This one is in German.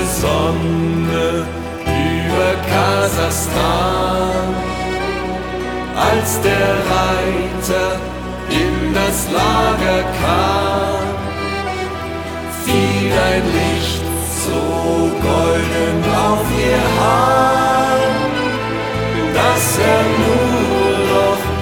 Sonne über Kasachstan, als der Reiter in das Lager kam, fiel ein Licht